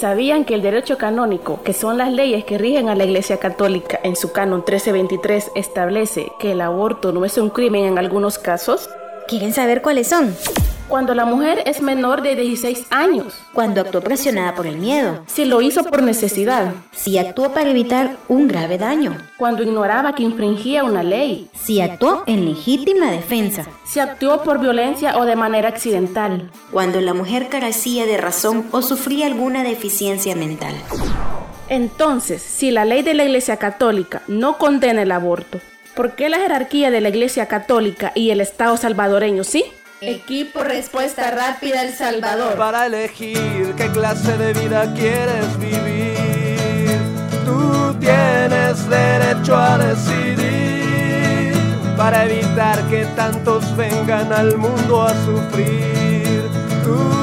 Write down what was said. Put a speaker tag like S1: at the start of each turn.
S1: ¿Sabían que el derecho canónico, que son las leyes que rigen a la Iglesia Católica, en su canon 1323 establece que el aborto no es un crimen en algunos casos?
S2: ¿Quieren saber cuáles son?
S1: Cuando la mujer es menor de 16 años.
S2: Cuando actuó presionada por el miedo.
S1: Si lo hizo por necesidad.
S2: Si actuó para evitar un grave daño.
S1: Cuando ignoraba que infringía una ley.
S2: Si actuó en legítima defensa.
S1: Si actuó por violencia o de manera accidental.
S2: Cuando la mujer carecía de razón o sufría alguna deficiencia mental.
S1: Entonces, si la ley de la Iglesia Católica no condena el aborto, ¿por qué la jerarquía de la Iglesia Católica y el Estado salvadoreño sí?
S3: Equipo Respuesta Rápida El Salvador.
S4: Para elegir qué clase de vida quieres vivir, tú tienes derecho a decidir. Para evitar que tantos vengan al mundo a sufrir, tú